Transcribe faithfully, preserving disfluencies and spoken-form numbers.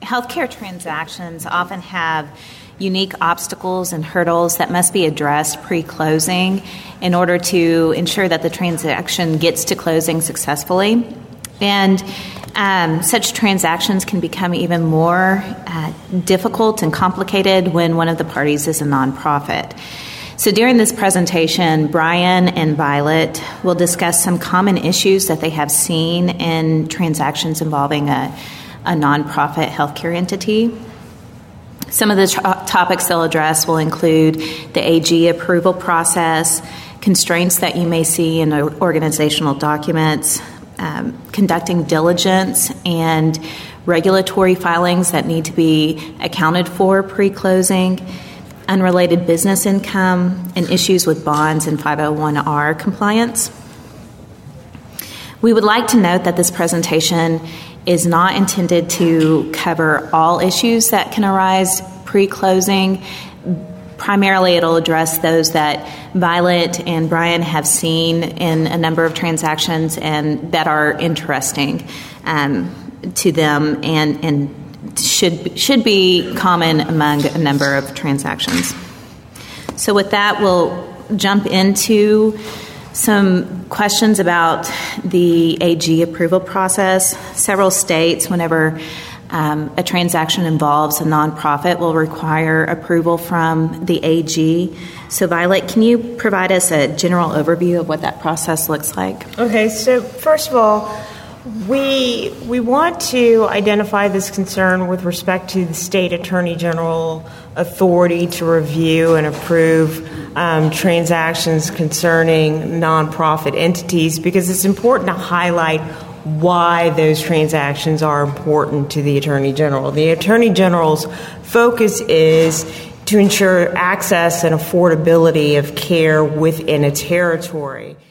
healthcare transactions often have unique obstacles and hurdles that must be addressed pre-closing in order to ensure that the transaction gets to closing successfully. And um, such transactions can become even more uh, difficult and complicated when one of the parties is a nonprofit. So during this presentation, Brian and Violet will discuss some common issues that they have seen in transactions involving a, a nonprofit healthcare entity. Some of the tra- topics they'll address will include the A G approval process, constraints that you may see in organizational documents, um, conducting diligence, and regulatory filings that need to be accounted for pre-closing, unrelated business income, and issues with bonds and five oh one R compliance. We would like to note that this presentation is not intended to cover all issues that can arise pre-closing. Primarily, it'll address those that Violet and Brian have seen in a number of transactions and that are interesting um, to them and, and should should be common among a number of transactions. So with that, we'll jump into some questions about the A G approval process. Several states, whenever um, a transaction involves a nonprofit, will require approval from the A G. So Violet, can you provide us a general overview of what that process looks like? Okay, so first of all, we we want to identify this concern with respect to the state attorney general authority to review and approve um, transactions concerning nonprofit entities, because it's important to highlight why those transactions are important to the attorney general. The attorney general's focus is to ensure access and affordability of care within a territory.